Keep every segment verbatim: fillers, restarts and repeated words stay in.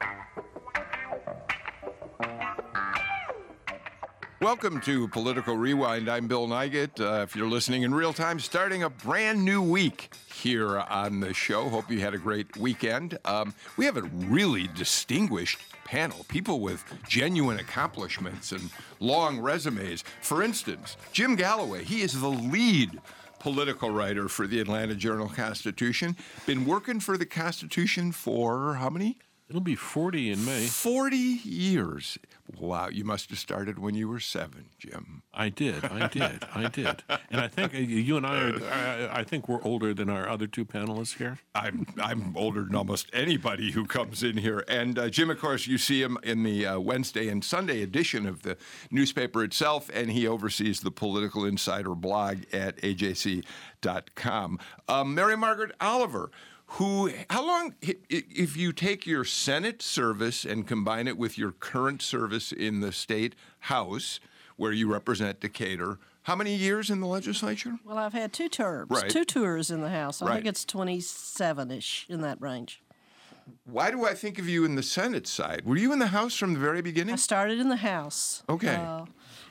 Welcome to Political Rewind. I'm Bill Nygut. Uh, if you're listening in real time, starting a brand new week here on the show. Hope you had a great weekend. Um, we have a really distinguished panel, people with genuine accomplishments and long resumes. For instance, Jim Galloway, he is the lead political writer for the Atlanta Journal-Constitution. Been working for the Constitution for how many? It'll be forty in May. forty years. Wow, you must have started when you were seven, Jim. I did, I did, I did. And I think uh, you and I are, I, I think we're older than our other two panelists here. I'm I'm older than almost anybody who comes in here. And uh, Jim, of course, you see him in the uh, Wednesday and Sunday edition of the newspaper itself, and he oversees the Political Insider blog at A J C dot com. Um, Mary Margaret Oliver, who, how long, if you take your Senate service and combine it with your current service in the state House, where you represent Decatur, how many years in the legislature? Well, I've had two terms, Right. two tours in the House. I Right. think it's twenty-seven-ish in that range. Why do I think of you in the Senate side? Were you in the House from the very beginning? I started in the House. Okay. Uh,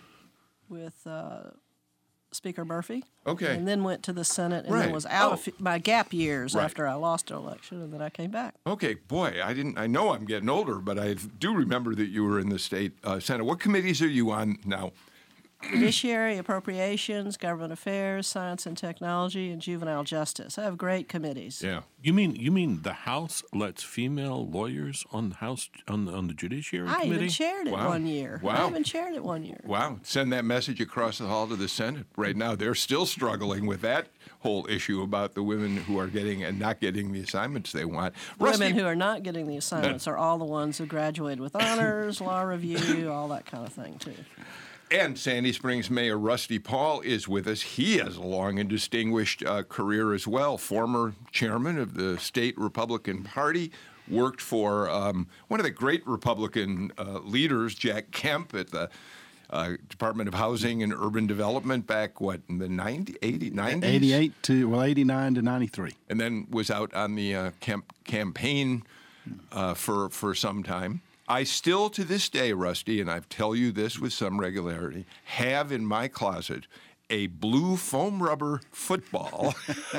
with uh, Speaker Murphy. Okay. And then went to the Senate and Right. then was out Oh. of my gap years Right. after I lost an election, and then I came back. Okay, boy, I didn't. I know I'm getting older, but I do remember that you were in the state uh, Senate. What committees are you on now? Judiciary, Appropriations, Government Affairs, Science and Technology, and Juvenile Justice. I have great committees. Yeah. You mean you mean the House lets female lawyers on the House on the, on the Judiciary I Committee? even chaired it Wow. one year. Wow. I even chaired it one year. Wow. Send that message across the hall to the Senate. Right now, they're still struggling with that whole issue about the women who are getting and not getting the assignments they want. Rusty, Women who are not getting the assignments are all the ones who graduated with honors, law review, all that kind of thing, too. And Sandy Springs Mayor Rusty Paul is with us. He has a long and distinguished uh, career as well. Former chairman of the state Republican Party, worked for um, one of the great Republican uh, leaders, Jack Kemp, at the uh, Department of Housing and Urban Development back, what, in the nineties, eighty, nineties? eighty-eight to, well, eighty-nine to ninety-three. And then was out on the uh, Kemp campaign uh, for, for some time. I still, to this day, Rusty, and I tell you this with some regularity, have in my closet a blue foam rubber football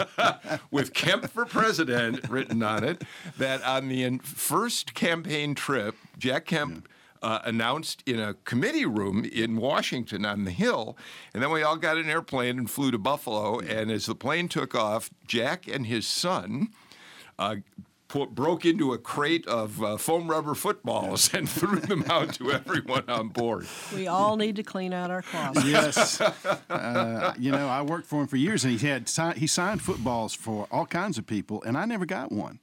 with Kemp for president written on it, that on the first campaign trip, Jack Kemp uh, announced in a committee room in Washington on the Hill, and then we all got an airplane and flew to Buffalo, and as the plane took off, Jack and his son uh, broke into a crate of uh, foam rubber footballs and threw them out to everyone on board. We all need to clean out our closets. Yes. uh, you know, I worked for him for years, and he had si- he signed footballs for all kinds of people, and I never got one.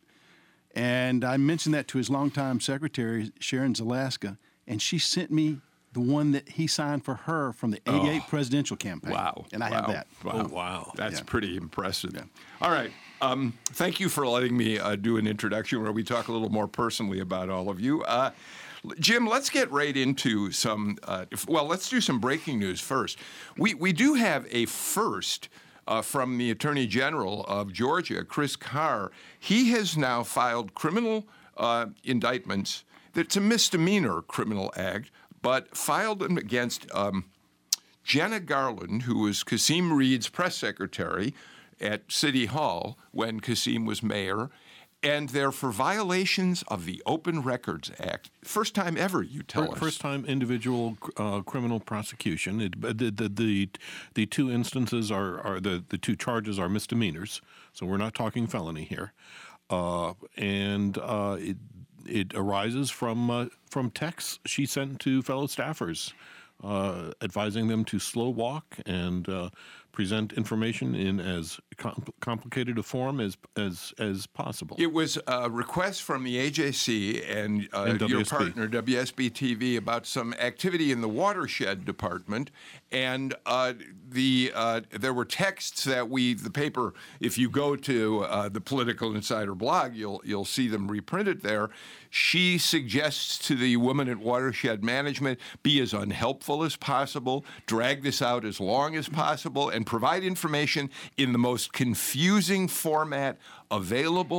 And I mentioned that to his longtime secretary, Sharon Zalaska, and she sent me the one that he signed for her from the eighty-eight Oh. presidential campaign. Wow. And I wow. have that. Wow. Oh, wow. That's Yeah. pretty impressive. Yeah. All right. Um, thank you for letting me uh, do an introduction where we talk a little more personally about all of you. Uh, Jim, let's get right into some, uh, if, well, let's do some breaking news first. We, we do have a first uh, from the Attorney General of Georgia, Chris Carr. He has now filed criminal uh, indictments. It's a misdemeanor criminal act, but filed them against um, Jenna Garland, who was Kasim Reed's press secretary at City Hall when Kasim was mayor, and they're for violations of the Open Records Act. First time ever, you tell us. First time individual uh, criminal prosecution. It, the, the the the two instances are, are the, the two charges are misdemeanors, so we're not talking felony here, uh, and uh, it it arises from uh, from texts she sent to fellow staffers, uh, advising them to slow walk and uh, present information in as com- complicated a form as as as possible. It was a request from the A J C and, uh, And your W S B. partner, W S B T V, about some activity in the watershed department. And uh, the uh, there were texts that we, the paper, if you go to uh, the Political Insider blog, you'll you'll see them reprinted there. She suggests to the woman at Watershed Management, be as unhelpful as possible, drag this out as long as possible, and provide information in the most confusing format available.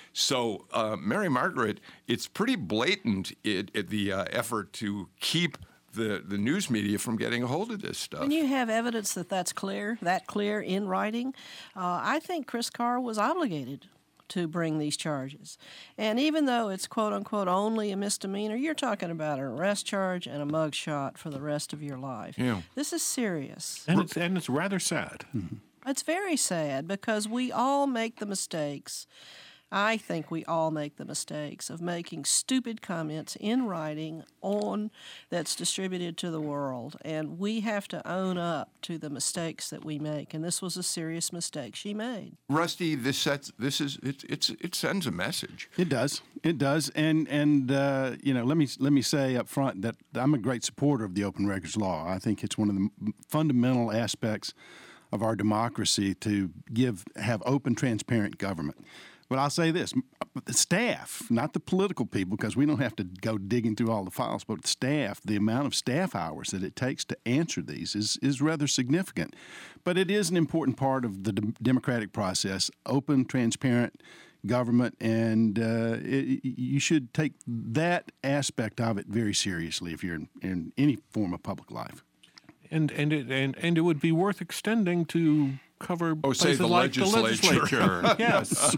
So, uh, Mary Margaret, it's pretty blatant it, it, the uh, effort to keep the, the news media from getting a hold of this stuff. When you have evidence that that's clear, that clear in writing, uh, I think Chris Carr was obligated to bring these charges. And even though it's quote-unquote only a misdemeanor, you're talking about an arrest charge and a mug shot for the rest of your life. Yeah. This is serious. And it's, and it's rather sad. Mm-hmm. It's very sad because we all make the mistakes. I think we all make the mistakes of making stupid comments in writing on that's distributed to the world, and we have to own up to the mistakes that we make. And this was a serious mistake she made. Rusty, this sets this is it, it's it sends a message. It does. It does. And and uh, you know, let me let me say up front that I'm a great supporter of the open records law. I think it's one of the fundamental aspects of our democracy to give have open, transparent government. But I'll say this, the staff, not the political people, because we don't have to go digging through all the files, but staff, the amount of staff hours that it takes to answer these is, is rather significant. But it is an important part of the de- democratic process, open, transparent government, and uh, it, you should take that aspect of it very seriously if you're in, in any form of public life. And and it and, and it would be worth extending to cover Oh, say places the like legislature. the legislature. Yes.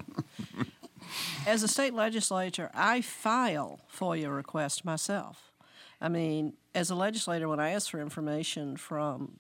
As a state legislator, I file FOIA requests myself. I mean, as a legislator, when I ask for information from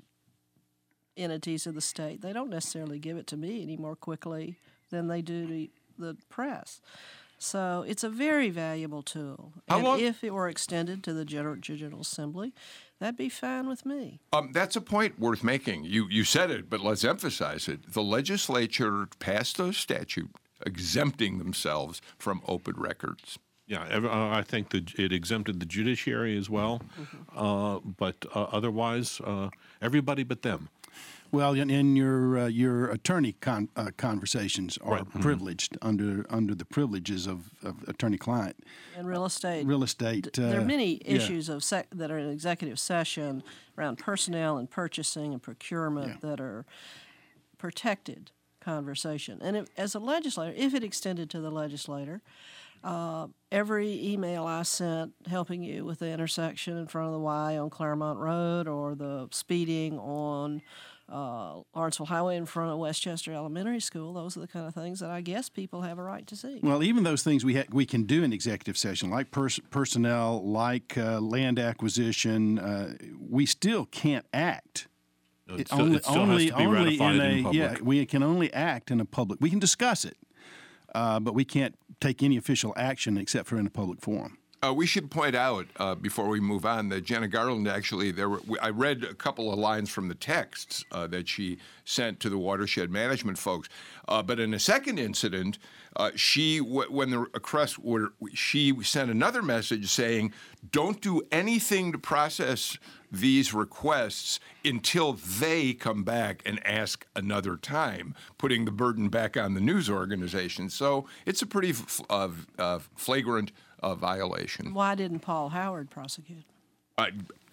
entities of the state, they don't necessarily give it to me any more quickly than they do to the press. So it's a very valuable tool. How And long- if it were extended to the General, General Assembly, that'd be fine with me. Um, that's a point worth making. You you said it, but let's emphasize it. The legislature passed a statute exempting themselves from open records. Yeah, ev- uh, I think that it exempted the judiciary as well, uh, but uh, otherwise, uh, everybody but them. Well, in, in your uh, your attorney con- uh, conversations are Right. Mhm. privileged under under the privileges of, of attorney-client. In real estate, Real estate. there are uh, many yeah. issues of sec- that are in executive session around personnel and purchasing and procurement Yeah. that are protected conversation. And if, as a legislator, if it extended to the legislator, uh, every email I sent helping you with the intersection in front of the Y on Claremont Road or the speeding on uh, Lawrenceville Highway in front of Westchester Elementary School, those are the kind of things that I guess people have a right to see. Well, even those things we ha- we can do in executive session, like pers- personnel, like uh, land acquisition, uh, we still can't act. It It still, only, it still only, has to be only ratified in in, a public. yeah. We can only act in a public. We can discuss it, uh, but we can't take any official action except for in a public forum. Uh, we should point out uh, before we move on that Jenna Garland actually there were, I read a couple of lines from the texts uh, that she sent to the watershed management folks. Uh, but in a second incident, uh, she w- when the requests were she sent another message saying, "Don't do anything to process these requests until they come back and ask another time," putting the burden back on the news organization. So it's a pretty f- uh, uh, flagrant uh, violation. Why didn't Paul Howard prosecute? Uh,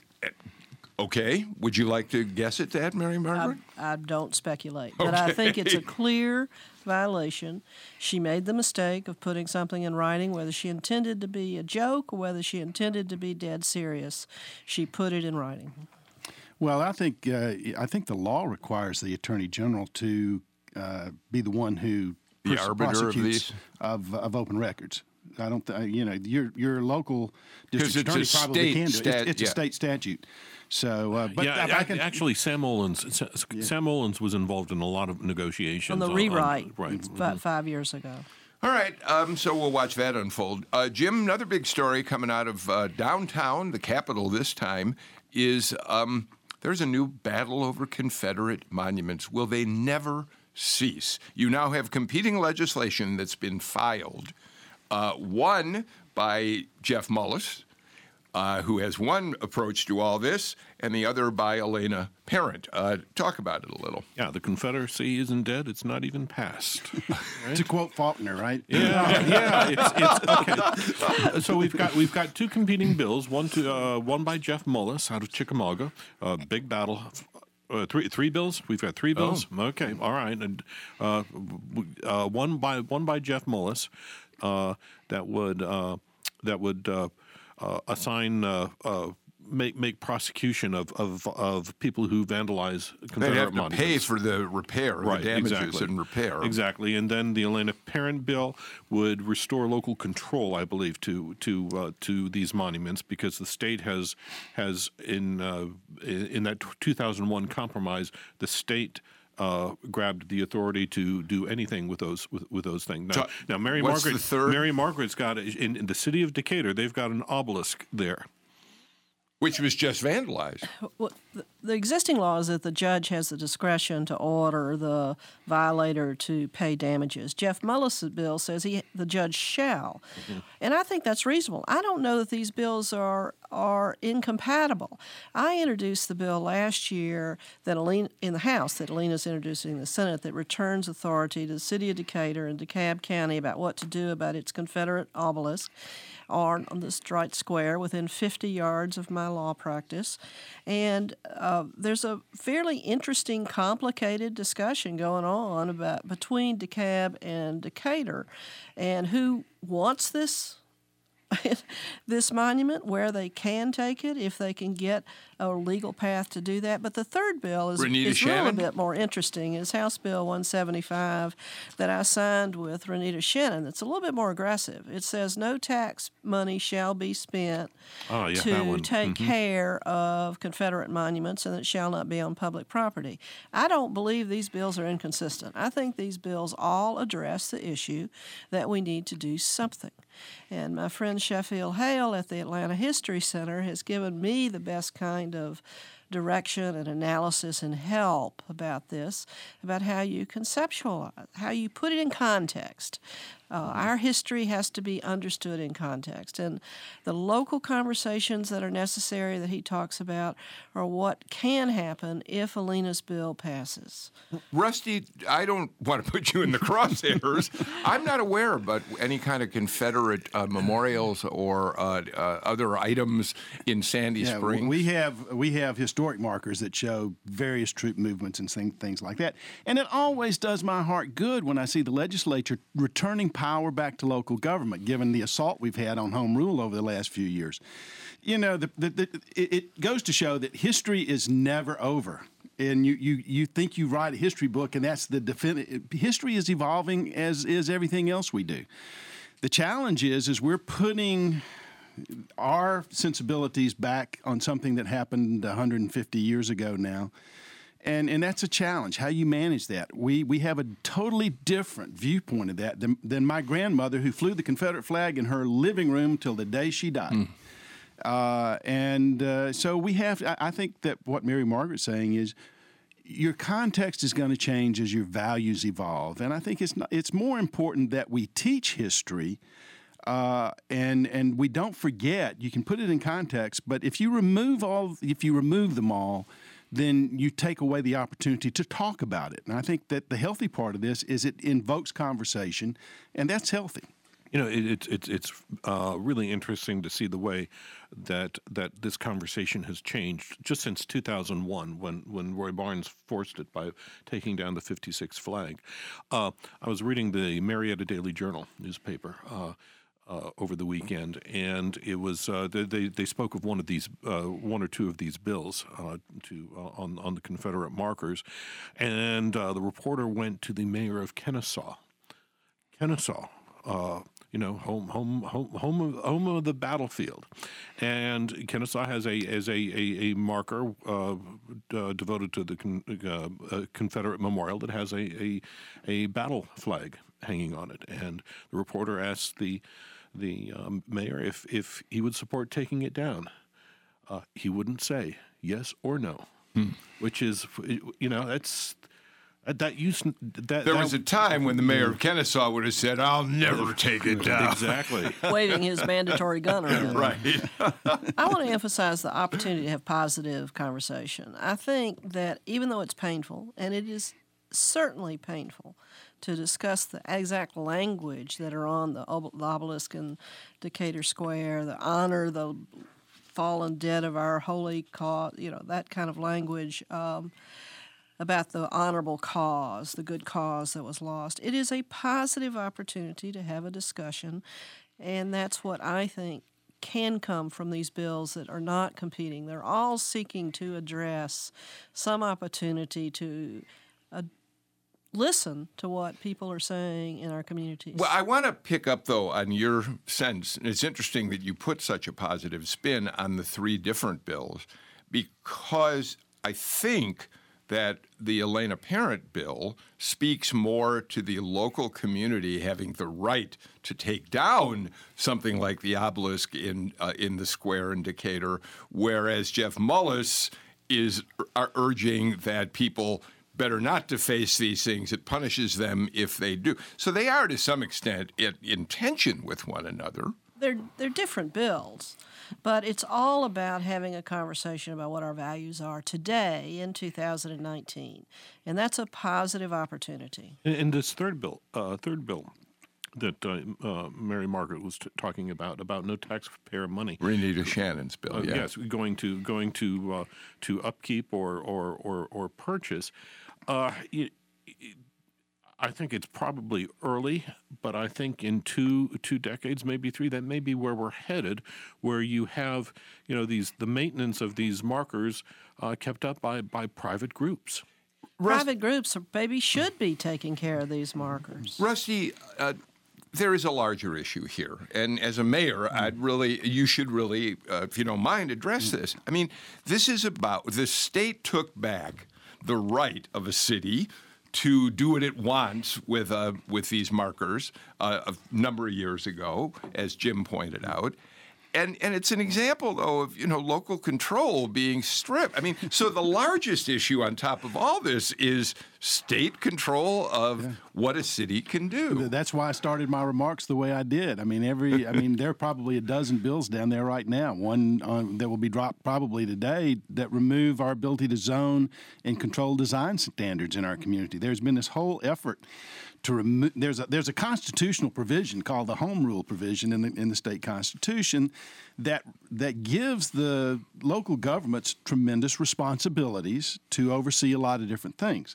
okay, would you like to guess at that, Mary Margaret? I, I don't speculate, but I think it's a Okay. clear violation. She made the mistake of putting something in writing, whether she intended to be a joke or whether she intended to be dead serious. She put it in writing. Well, I think uh, I think the law requires the attorney general to uh, be the one who The pers- arbiter of prosecutes these? of, of open records. I don't, th- you know, your your local 'Cause district it's a attorney probably state can do it. stat- It's, it's yeah. a state statute. So, uh, but yeah, I, I ac- can, actually, Sam Olens, Sa- Sam Olens was involved in a lot of negotiations On the on- rewrite right. about five years ago. All right, um, so we'll watch that unfold. Uh, Jim, another big story coming out of uh, downtown, the capital this time, is um, there's a new battle over Confederate monuments. Will they never cease? You now have competing legislation that's been filed, uh, one by Jeff Mullis, uh, who has one approach to all this, and the other by Elena Parent. Uh, talk about it a little. Yeah, the Confederacy isn't dead; it's not even past. to quote Faulkner, right? Yeah, yeah. It's, it's okay. So we've got we've got two competing bills. One to uh, one by Jeff Mullis out of Chickamauga. Uh, big battle. Uh, three three bills. We've got three bills. Okay, all right. And uh, w- uh, one by one by Jeff Mullis uh, that would uh, that would uh, uh, assign. Uh, uh, Make make prosecution of, of, of people who vandalize Confederate They'd have to monuments. pay for the repair, Right, the damages exactly. and repair. Exactly, and then the Elena Parent bill would restore local control, I believe, to to uh, to these monuments, because the state has has in uh, in that two thousand one compromise, the state Uh, grabbed the authority to do anything with those with, with those things. Now, So, now Mary what's Margaret, the third? Mary Margaret's got a, in, in the city of Decatur. They've got an obelisk there. Which was just vandalized. Well, the, the existing law is that the judge has the discretion to order the violator to pay damages. Jeff Mullis' bill says he, the judge shall, mm-hmm. and I think that's reasonable. I don't know that these bills are are incompatible. I introduced the bill last year that Alena, in the House that Alena's introducing in the Senate, that returns authority to the city of Decatur and DeKalb County about what to do about its Confederate obelisk on, on the Strite Square within fifty yards of my law practice. And uh, there's a fairly interesting, complicated discussion going on about between DeKalb and Decatur and who wants this this monument, where they can take it if they can get a legal path to do that. But the third bill is, Renita is really a Shannon? bit more interesting. It's House Bill one seventy-five that I signed with Renita Shannon. It's a little bit more aggressive. It says no tax money shall be spent Oh, yeah, that to one. take Mhm. care of Confederate monuments, and it shall not be on public property. I don't believe these bills are inconsistent. I think these bills all address the issue that we need to do something. And my friend Sheffield Hale at the Atlanta History Center has given me the best kind of direction and analysis and help about this, about how you conceptualize, how you put it in context. Uh, our history has to be understood in context. And the local conversations that are necessary that he talks about are what can happen if Alena's bill passes. Rusty, I don't want to put you in the crosshairs. I'm not aware about any kind of Confederate uh, memorials or uh, uh, other items in Sandy Yeah, Springs. we have we have historic markers that show various troop movements and thing, things like that. And it always does my heart good when I see the legislature returning power back to local government, given the assault we've had on home rule over the last few years. You know, the, the, the, it, it goes to show that history is never over. And you, you, you think you write a history book, and that's the definitive. History is evolving, as is everything else we do. The challenge is, is we're putting our sensibilities back on something that happened one hundred fifty years ago now. And and that's a challenge, how you manage that. We we have a totally different viewpoint of that than, than my grandmother, who flew the Confederate flag in her living room till the day she died. Mm. Uh, and uh, so we have, I, I think that what Mary Margaret's saying is, your context is going to change as your values evolve. And I think it's not, it's more important that we teach history uh, and and we don't forget. You can put it in context, but if you remove all, if you remove them all, then you take away the opportunity to talk about it. And I think that the healthy part of this is it invokes conversation, and that's healthy. You know, it, it's it's it's uh, really interesting to see the way that that this conversation has changed just since two thousand one, when when Roy Barnes forced it by taking down the fifty-six flag. Uh, I was reading the Marietta Daily Journal newspaper uh, uh, over the weekend, and it was uh, they they spoke of one of these uh, one or two of these bills uh, to uh, on on the Confederate markers, and uh, the reporter went to the mayor of Kennesaw, Kennesaw. Uh, you know, home, home, home, home of, home of the battlefield, and Kennesaw has a as a a, a marker uh, uh, devoted to the con, uh, uh, Confederate memorial that has a, a a battle flag hanging on it. And the reporter asked the the um, mayor if if he would support taking it down. Uh, he wouldn't say yes or no, hmm. which is, you know, that's. That used that, there that, was a time when the mayor of Kennesaw would have said, "I'll never take it down." Exactly. Waving his mandatory gun around. Right. I want to emphasize the opportunity to have positive conversation. I think that even though it's painful, and it is certainly painful to discuss the exact language that are on the obelisk in Decatur Square, the honor the fallen dead of our holy cause, you know, that kind of language. Um, about the honorable cause, the good cause that was lost. It is a positive opportunity to have a discussion, and that's what I think can come from these bills that are not competing. They're all seeking to address some opportunity to uh, listen to what people are saying in our communities. Well, I want to pick up, though, on your sense. And it's interesting that you put such a positive spin on the three different bills, because I think that the Elena Parent bill speaks more to the local community having the right to take down something like the obelisk in uh, in the square in Decatur, whereas Jeff Mullis is are urging that people better not to face these things. It punishes them if they do. So they are, to some extent, in, in tension with one another. They're, they're different bills, but it's all about having a conversation about what our values are today in two thousand nineteen, and that's a positive opportunity. And, and this third bill, uh, third bill that uh, uh, Mary Margaret was t- talking about, about no taxpayer money. Renita Shannon's bill, Uh, yeah. Yes, going to going to uh, to upkeep or or or, or purchase. Uh, it, it, I think it's probably early, but I think in two two decades, maybe three, that may be where we're headed, where you have, you know, these the maintenance of these markers uh, kept up by, by private groups. Private groups are, maybe should be taking care of these markers. Rusty, uh, there is a larger issue here, and as a mayor, I'd really, you should really, uh, if you don't mind, address this. I mean, this is about the state took back the right of a city to do what it wants with uh, with these markers uh, a number of years ago, as Jim pointed out. And and it's an example, though, of, you know, local control being stripped. I mean, so the largest issue on top of all this is state control of yeah. what a city can do. That's why I started my remarks the way I did. I mean, every I mean, there are probably a dozen bills down there right now. One uh, that will be dropped probably today that remove our ability to zone and control design standards in our community. There's been this whole effort to remove. There's a there's a constitutional provision called the Home Rule provision in the in the state constitution that that gives the local governments tremendous responsibilities to oversee a lot of different things.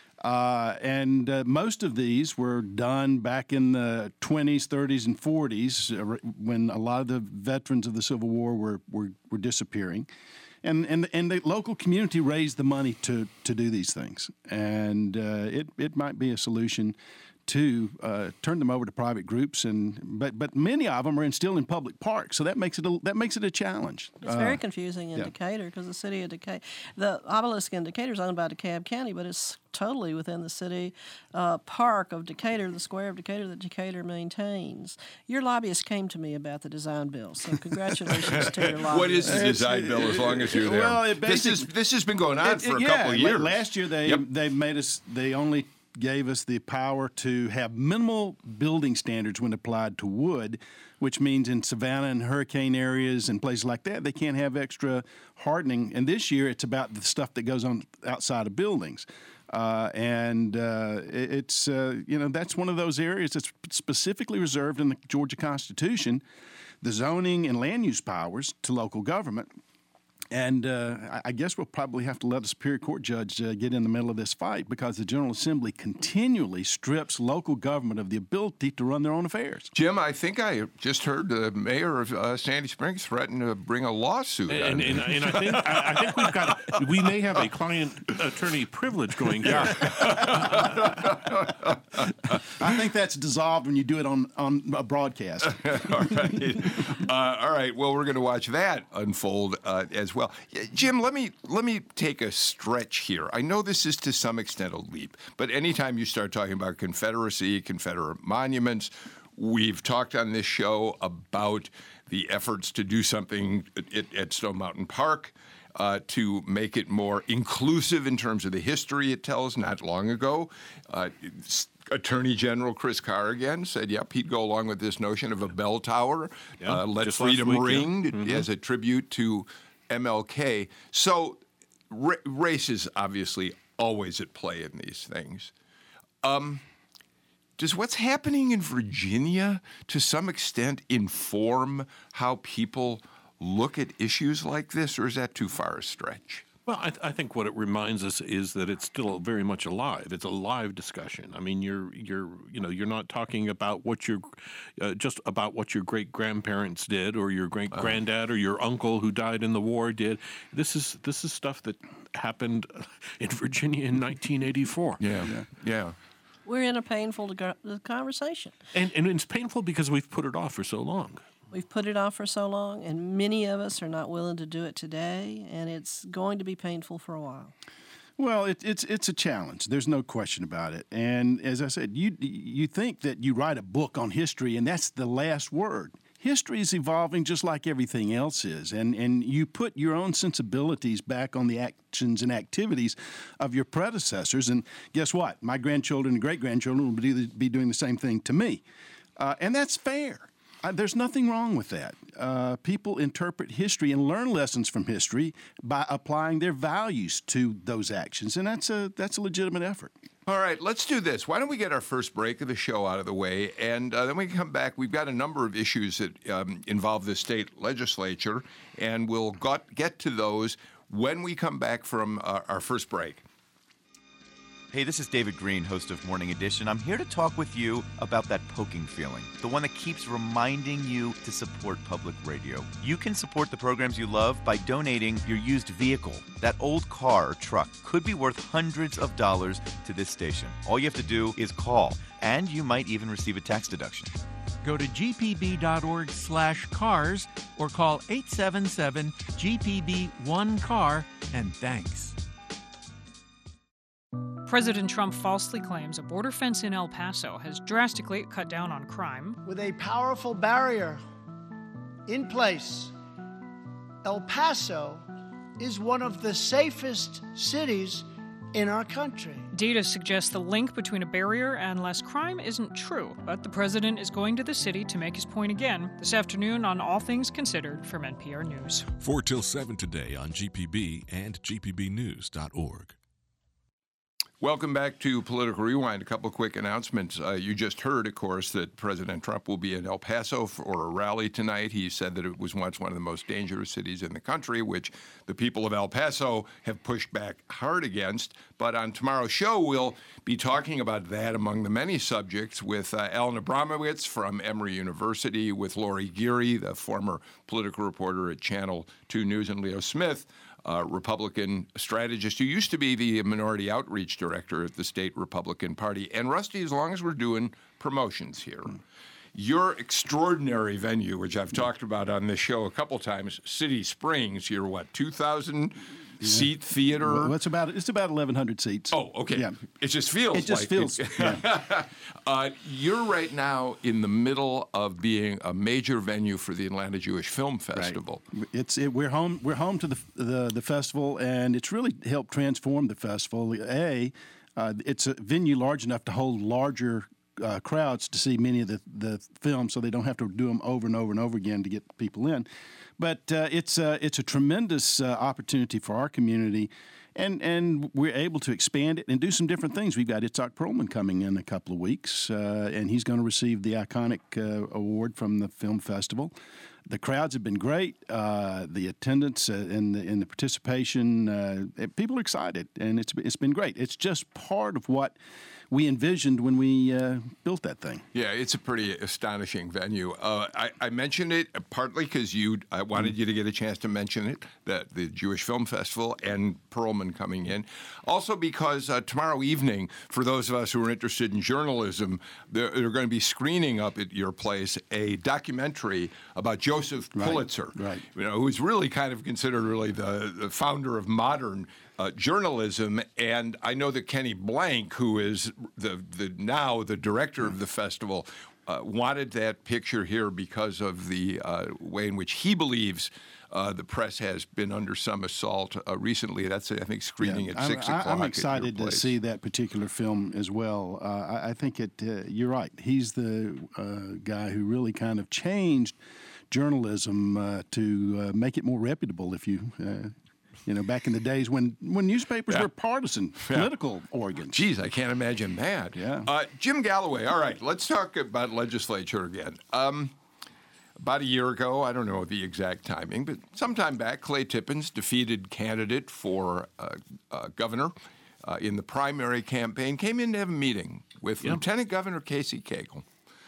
Uh, and uh, most of these were done back in the twenties, thirties, and forties uh, when a lot of the veterans of the Civil War were were, were disappearing. And, and and the local community raised the money to, to do these things, and uh, it it might be a solution to uh, turn them over to private groups, and but but many of them are in, still in public parks, so that makes it a, that makes it a challenge. It's uh, very confusing in yeah. Decatur because the city of Decatur, the obelisk in Decatur is owned by DeKalb County, but it's totally within the city uh, park of Decatur, the square of Decatur that Decatur maintains. Your lobbyist came to me about the design bill, so congratulations to your lobbyist. What is the design bill? As long as you're there, well, it this is this has been going on it, for it, a yeah, couple of years. Last year they Yep. they made us they only gave us the power to have minimal building standards when applied to wood, which means in Savannah and hurricane areas and places like that, they can't have extra hardening. And this year, it's about the stuff that goes on outside of buildings. Uh, and uh, it, it's, uh, you know, that's one of those areas that's specifically reserved in the Georgia Constitution, the zoning and land use powers to local government. And uh, I guess we'll probably have to let a Superior Court judge uh, get in the middle of this fight because the General Assembly continually strips local government of the ability to run their own affairs. Jim, I think I just heard the mayor of uh, Sandy Springs threaten to bring a lawsuit. And, and, and I think I, I think we've got we may have a client attorney privilege going here. I think that's dissolved when you do it on on a broadcast. all right, uh, all right. Well, we're going to watch that unfold uh, as well. Jim, let me let me take a stretch here. I know this is to some extent a leap, but anytime you start talking about Confederacy, Confederate monuments, we've talked on this show about the efforts to do something at, at Stone Mountain Park uh, to make it more inclusive in terms of the history it tells. Not long ago, uh, Attorney General Chris Carrigan said, yep, he'd go along with this notion of a bell tower, yeah, uh, let just freedom last week, ring yeah. mm-hmm. as a tribute to M L K. So ra- race is obviously always at play in these things. Um, does what's happening in Virginia to some extent inform how people look at issues like this, or is that too far a stretch? Well, I, th- I think what it reminds us is that it's still very much alive. It's a live discussion. I mean, you're you're you know you're not talking about what your uh, just about what your great grandparents did or your great granddad or your uncle who died in the war did. This is this is stuff that happened in Virginia in nineteen eighty-four. Yeah, yeah. yeah. We're in a painful to- conversation. And and it's painful because we've put it off for so long. We've put it off for so long, and many of us are not willing to do it today, and it's going to be painful for a while. Well, it, it's it's a challenge. There's no question about it. And as I said, you you think that you write a book on history, and that's the last word. History is evolving just like everything else is, and and you put your own sensibilities back on the actions and activities of your predecessors, and guess what? My grandchildren and great-grandchildren will be, be doing the same thing to me, uh, and that's fair. Uh, there's nothing wrong with that. Uh, people interpret history and learn lessons from history by applying their values to those actions, and that's a that's a legitimate effort. All right, let's do this. Why don't we get our first break of the show out of the way, and uh, then we can come back. We've got a number of issues that um, involve the state legislature, and we'll got, get to those when we come back from uh, our first break. Hey, this is David Green, host of Morning Edition. I'm here to talk with you about that poking feeling, the one that keeps reminding you to support public radio. You can support the programs you love by donating your used vehicle. That old car or truck could be worth hundreds of dollars to this station. All you have to do is call, and you might even receive a tax deduction. Go to g p b dot org slash cars or call eight seven seven G P B one car, and thanks. President Trump falsely claims a border fence in El Paso has drastically cut down on crime. With a powerful barrier in place, El Paso is one of the safest cities in our country. Data suggests the link between a barrier and less crime isn't true, but the president is going to the city to make his point again this afternoon on All Things Considered from N P R News. four till seven today on G P B and G P B news dot org. Welcome back to Political Rewind. A couple of quick announcements. Uh, you just heard, of course, that President Trump will be in El Paso for a rally tonight. He said that it was once one of the most dangerous cities in the country, which the people of El Paso have pushed back hard against. But on tomorrow's show, we'll be talking about that among the many subjects with uh, Alan Abramowitz from Emory University, with Lori Geary, the former political reporter at Channel two News, and Leo Smith, Uh, Republican strategist who used to be the minority outreach director at the state Republican Party. And Rusty, as long as we're doing promotions here, your extraordinary venue, which I've talked about on this show a couple times, City Springs, your what, two thousand seat theater? Well, it's about it's about eleven hundred seats. Oh, okay. Yeah. It just feels It just like feels. it. Yeah. uh, you're right now in the middle of being a major venue for the Atlanta Jewish Film Festival. Right. It's it, we're home we're home to the, the the festival, and it's really helped transform the festival. A, uh, it's a venue large enough to hold larger uh, crowds to see many of the the films, so they don't have to do them over and over and over again to get people in. But uh, it's uh, it's a tremendous uh, opportunity for our community, and and we're able to expand it and do some different things. We've got Itzhak Perlman coming in a couple of weeks, uh, and he's going to receive the iconic uh, award from the film festival. The crowds have been great. Uh, the attendance uh, and the and the participation, uh, people are excited, and it's it's been great. It's just part of what we envisioned when we uh, built that thing. Yeah, it's a pretty astonishing venue. Uh, I, I mentioned it partly because you, I wanted mm-hmm. you to get a chance to mention it, that the Jewish Film Festival and Perlman coming in. Also because uh, tomorrow evening, for those of us who are interested in journalism, they're, they're going to be screening up at your place a documentary about Joseph Right, Pulitzer, right. you know, who's really kind of considered really the, the founder of modern Uh, journalism. And I know that Kenny Blank, who is the, the now the director of the festival, uh, wanted that picture here because of the uh, way in which he believes uh, the press has been under some assault uh, recently. That's, I think, screening Yeah. at six I'm, o'clock. I'm excited at your to place. see that particular film as well. Uh, I, I think it. Uh, you're right. He's the uh, guy who really kind of changed journalism uh, to uh, make it more reputable. If you. Uh, You know, back in the days when, when newspapers Yeah. were partisan, political organs. Geez, I can't imagine that. Yeah. Uh, Jim Galloway, all right, let's talk about legislature again. Um, about a year ago, I don't know the exact timing, but sometime back, Clay Tippins, defeated candidate for uh, uh, governor uh, in the primary campaign, came in to have a meeting with yep. Lieutenant Governor Casey Cagle.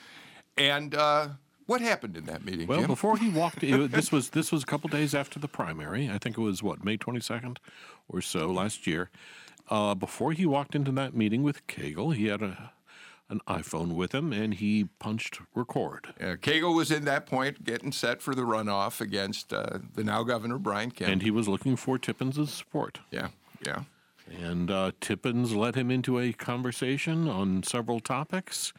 And uh, what happened in that meeting, Well, Jim? before he walked, it, this was this was a couple days after the primary. I think it was, what, May twenty-second or so last year. Uh, before he walked into that meeting with Cagle, he had a an iPhone with him, and he punched record. Uh, Cagle was in that point getting set for the runoff against uh, the now Governor Brian Kemp. And he was looking for Tippins' support. Yeah, yeah. And uh, Tippins led him into a conversation on several topics.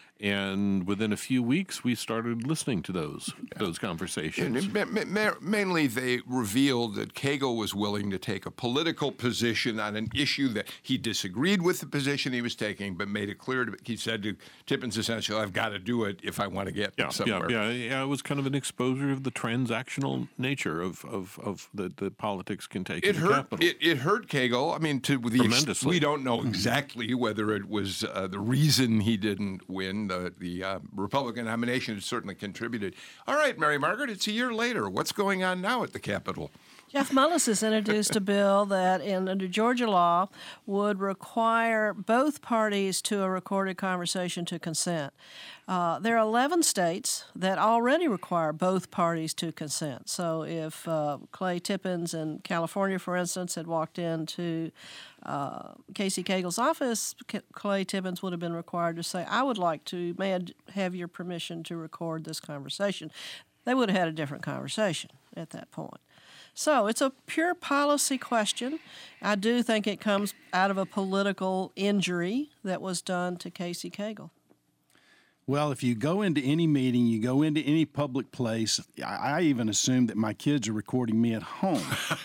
And within a few weeks, we started listening to those yeah. those conversations. And ma- ma- mainly, they revealed that Cagle was willing to take a political position on an issue that he disagreed with the position he was taking, but made it clear. To, he said to Tippins, essentially, "I've got to do it if I want to get yeah, somewhere." Yeah, yeah, yeah. It was kind of an exposure of the transactional nature of of, of the, the politics can take. It in hurt. the Capitol. It, it hurt Cagle. I mean, to the tremendously. Ex- we don't know exactly whether it was uh, the reason he didn't win. The, the uh, Republican nomination has certainly contributed. All right, Mary Margaret, it's a year later. What's going on now at the Capitol? Jeff Mullis has introduced a bill that, in, under Georgia law, would require both parties to a recorded conversation to consent. Uh, there are eleven states that already require both parties to consent. So if uh, Clay Tippins in California, for instance, had walked into uh, Casey Cagle's office, C- Clay Tippins would have been required to say, "I would like to, may I have your permission to record this conversation?" They would have had a different conversation at that point. So it's a pure policy question. I do think it comes out of a political injury that was done to Casey Cagle. Well, if you go into any meeting, you go into any public place, I, I even assume that my kids are recording me at home.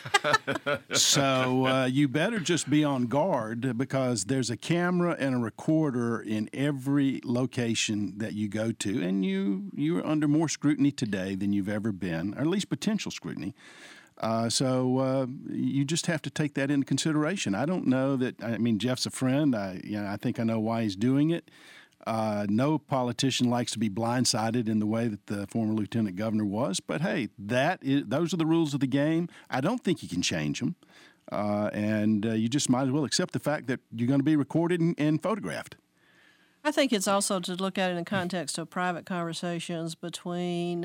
so uh, you better just be on guard, because there's a camera and a recorder in every location that you go to, and you, you're under more scrutiny today than you've ever been, or at least potential scrutiny. Uh, so uh, you just have to take that into consideration. I don't know that, I mean, Jeff's a friend. I, you know, I think I know why he's doing it. Uh, no politician likes to be blindsided in the way that the former lieutenant governor was. But, hey, that is, those are the rules of the game. I don't think you can change them. Uh, and uh, you just might as well accept the fact that you're going to be recorded and, and photographed. I think it's also to look at it in the context of private conversations between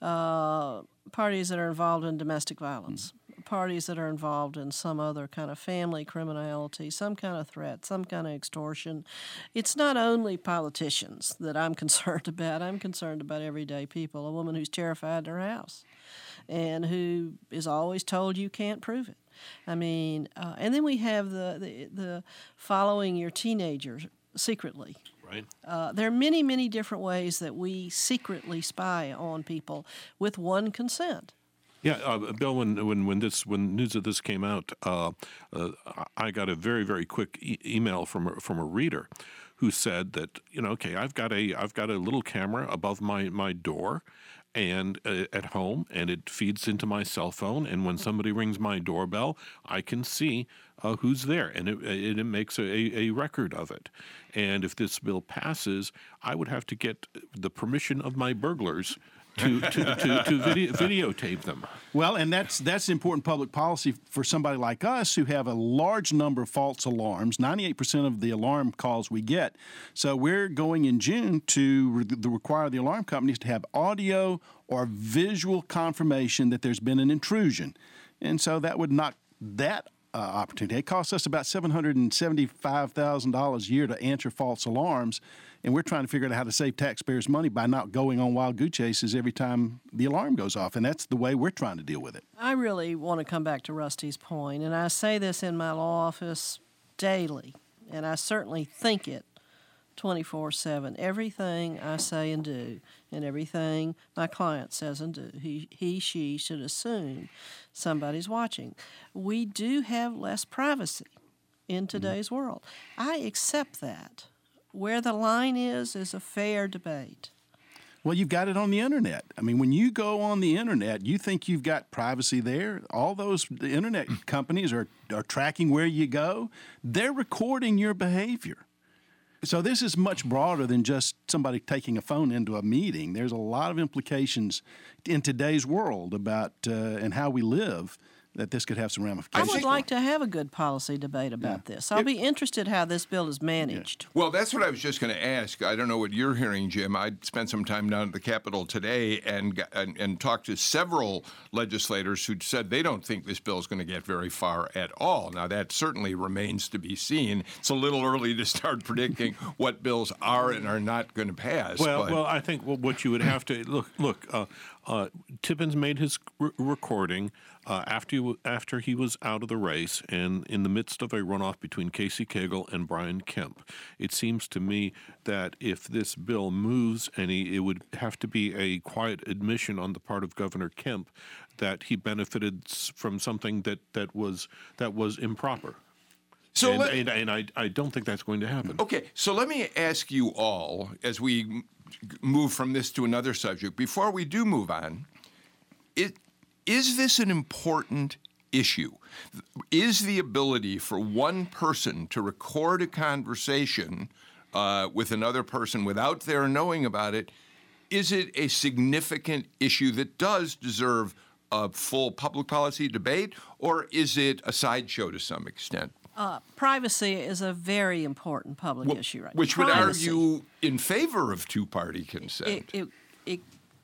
uh, parties that are involved in domestic violence, parties that are involved in some other kind of family criminality, some kind of threat, some kind of extortion. It's not only politicians that I'm concerned about. I'm concerned about everyday people, a woman who's terrified in her house and who is always told you can't prove it. I mean, uh, and then we have the, the, the following your teenagers secretly. Right. Uh, there are many, many different ways that we secretly spy on people with one consent. Yeah, uh, Bill. When when when this when news of this came out, uh, uh, I got a very very quick e- email from a, from a reader, who said that, you know, okay, I've got a I've got a little camera above my my door, and uh, at home, and it feeds into my cell phone, and when somebody rings my doorbell, I can see uh, who's there, and it, it, it makes a, a record of it. And if this bill passes, I would have to get the permission of my burglars to to, to, to video, videotape them. Well, and that's that's important public policy for somebody like us who have a large number of false alarms, ninety-eight percent of the alarm calls we get. So we're going in June to re- require the alarm companies to have audio or visual confirmation that there's been an intrusion. And so that would knock that uh, opportunity. It costs us about seven hundred seventy-five thousand dollars a year to answer false alarms. And we're trying to figure out how to save taxpayers' money by not going on wild goose chases every time the alarm goes off. And that's the way we're trying to deal with it. I really want to come back to Rusty's point, and I say this in my law office daily, and I certainly think it twenty-four seven. Everything I say and do, and everything my client says and do, he, he she should assume somebody's watching. We do have less privacy in today's mm-hmm. world. I accept that. Where the line is is a fair debate. Well, you've got it on the internet. I mean, when you go on the internet, you think you've got privacy there. All those the internet companies are, are tracking where you go. They're recording your behavior. So this is much broader than just somebody taking a phone into a meeting. There's a lot of implications in today's world about uh, and how we live that this could have some I ramifications. would like to have a good policy debate about this. I'll be interested how this bill is managed. Well, that's what I was just going to ask. I don't know what you're hearing, Jim. I spent some time down at the Capitol today and, and and talked to several legislators who said they don't think this bill is going to get very far at all. Now, that certainly remains to be seen. It's a little early to start predicting what bills are and are not going to pass. Well, but. well, I think well, what you would have to look. Look, uh, uh, Tippins made his r- recording uh, after he w- after he was out of the race, and in the midst of a runoff between Casey Cagle and Brian Kemp. It seems to me that if this bill moves any, it would have to be a quiet admission on the part of Governor Kemp that he benefited s- from something that, that was that was improper. So and, let- and, and I, I don't think that's going to happen. Okay, so let me ask you all as we m- move from this to another subject. Before we do move on, it, is this an important issue? Is the ability for one person to record a conversation uh, with another person without their knowing about it, is it a significant issue that does deserve a full public policy debate, or is it a sideshow to some extent? Uh, privacy is a very important public Well, issue right now. which would Privacy. argue in favor of two-party consent. It, it, it,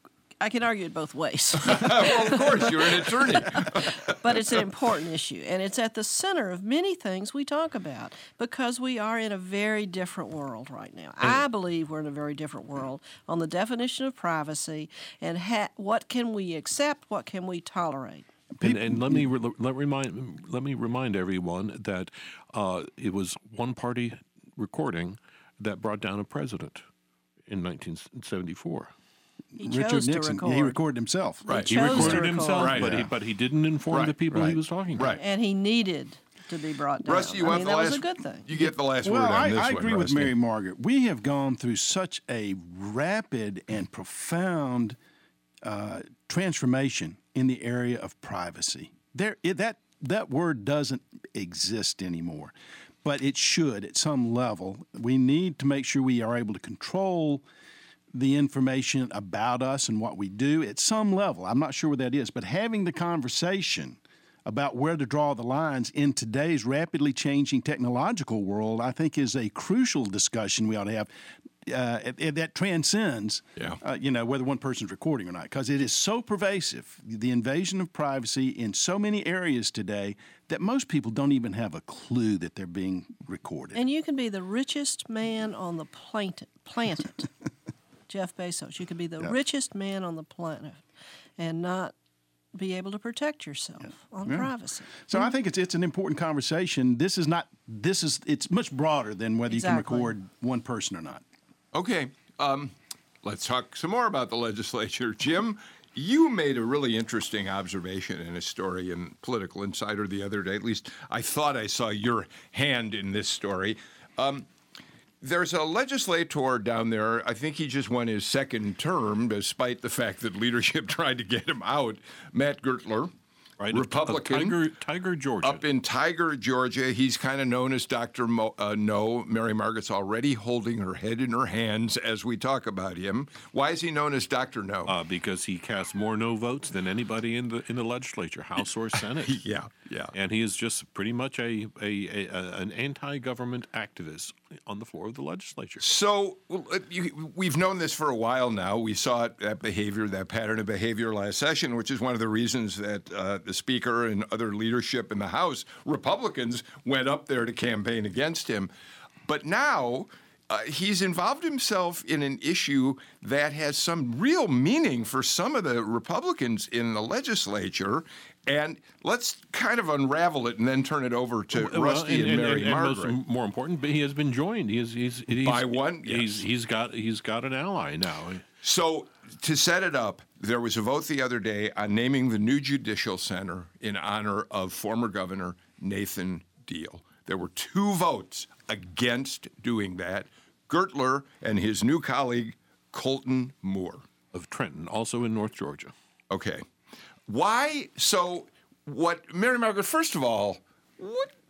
I can argue it both ways. Well, of course, you're an attorney. But it's an important issue, and it's at the center of many things we talk about because we are in a very different world right now. I believe we're in a very different world on the definition of privacy and ha- what can we accept, what can we tolerate. And, and let me re- let remind let me remind everyone that uh, it was one party recording that brought down a president in nineteen seventy-four. He Richard chose to Nixon, record. he recorded himself. Right. He chose to recorded record. himself, Right, but yeah. he but he didn't inform Right, the people right. he was talking to. Right. And he needed to be brought down. Rusty, you I want mean, the that last? was a good thing. You get the last Well, word on I, this I one, agree with Rusty. Mary Margaret. We have gone through such a rapid and profound uh, transformation in the area of privacy. There, it, that that word doesn't exist anymore, but it should at some level. We need to make sure we are able to control the information about us and what we do at some level. I'm not sure what that is, but having the conversation about where to draw the lines in today's rapidly changing technological world, I think is a crucial discussion we ought to have uh, that transcends, Yeah. uh, you know, whether one person's recording or not, because it is so pervasive, the invasion of privacy in so many areas today that most people don't even have a clue that they're being recorded. And you can be the richest man on the planet, planet Jeff Bezos. You could be the Yeah. richest man on the planet and not be able to protect yourself on Yeah. privacy. So I think it's it's an important conversation. This is not this is it's much broader than whether Exactly. you can record one person or not. Okay, um, let's talk some more about the legislature. Jim, you made a really interesting observation in a story in Political Insider the other day. At least I thought I saw your hand in this story. Um, There's a legislator down there, I think he just won his second term, despite the fact that leadership tried to get him out, Matt Gertler, Right, of- of Republican. Tiger, Tiger, Georgia. Up in Tiger, Georgia. He's kind of known as Doctor Mo, uh, No. Mary Margaret's already holding her head in her hands as we talk about him. Why is he known as Doctor No? uh, because he casts more no votes than anybody in the in the legislature, House or Senate. yeah, yeah. And he is just pretty much a, a, a, a an anti-government activist on the floor of the legislature. So well, uh, you, we've known this for a while now. We saw it, that behavior, that pattern of behavior last session, which is one of the reasons that uh, the Speaker and other leadership in the House, Republicans, went up there to campaign against him. But now uh, he's involved himself in an issue that has some real meaning for some of the Republicans in the legislature. And let's kind of unravel it and then turn it over to Well, Rusty and, Mary and Margaret. most, more important, but he has been joined. He is, he's, he's, By one? He's, Yes. he's got he's got an ally now. So to set it up, there was a vote the other day on naming the new judicial center in honor of former Governor Nathan Deal. There were two votes against doing that. Gertler and his new colleague, Colton Moore. Of Trenton, also in North Georgia. Okay. Why? So what, Mary Margaret, first of all, what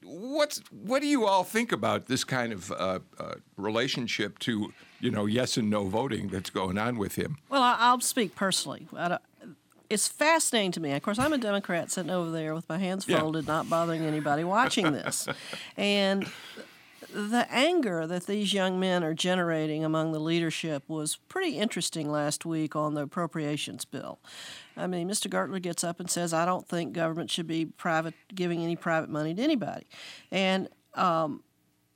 what's what do you all think about this kind of uh, uh, relationship to, you know, yes and no voting that's going on with him? Well, I, I'll speak personally. I don't, it's fascinating to me. Of course, I'm a Democrat sitting over there with my hands Yeah. folded, not bothering anybody watching this. And the anger that these young men are generating among the leadership was pretty interesting last week on the appropriations bill. I mean, Mister Gertler gets up and says, I don't think government should be private, giving any private money to anybody. And um,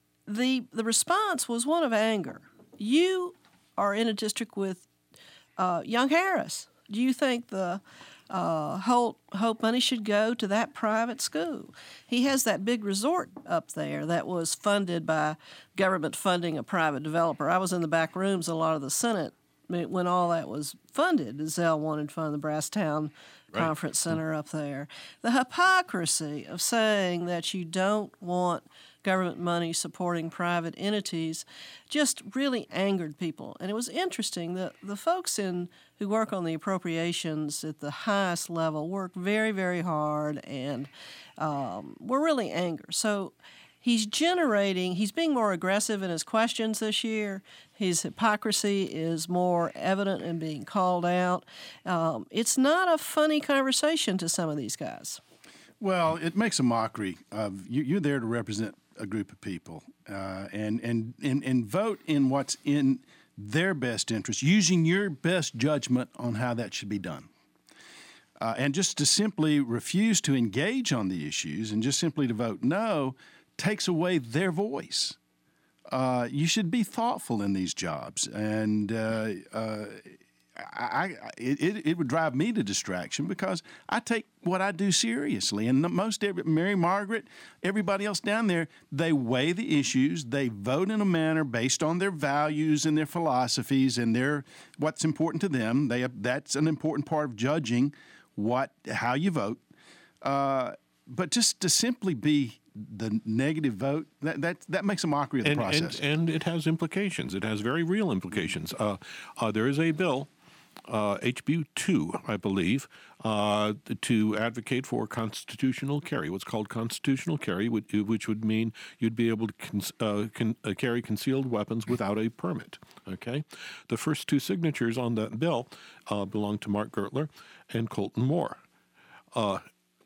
the the response was one of anger. You are in a district with uh, Young Harris. Do you think the uh, Hope, Hope money should go to that private school? He has that big resort up there that was funded by government funding a private developer. I was in the back rooms, a lot of the Senate, when all that was funded. Zell wanted to fund the Brasstown Right. Conference Center up there. The hypocrisy of saying that you don't want government money supporting private entities just really angered people. And it was interesting that the folks in who work on the appropriations at the highest level work very, very hard and um, were really angry. So he's generating, he's being more aggressive in his questions this year. His hypocrisy is more evident and being called out. Um, it's not a funny conversation to some of these guys. Well, it makes a mockery of you, you're there to represent a group of people uh, and, and, and, and vote in what's in their best interest, using your best judgment on how that should be done. Uh, and just to simply refuse to engage on the issues and just simply to vote no takes away their voice. Uh, you should be thoughtful in these jobs, and uh, uh, I, I, it, it would drive me to distraction because I take what I do seriously. And most every, Mary Margaret, everybody else down there, they weigh the issues, they vote in a manner based on their values and their philosophies and their what's important to them. They that's an important part of judging what how you vote. Uh, but just to simply be the negative vote, that that, that makes a mockery of the and, process. And, and it has implications. It has very real implications. Uh, uh, there is a bill, uh, H B two, I believe, uh, to advocate for constitutional carry, what's called constitutional carry, which, which would mean you'd be able to cons- uh, con- uh, carry concealed weapons without a permit. Okay, the first two signatures on that bill uh, belong to Mark Gertler and Colton Moore. Uh,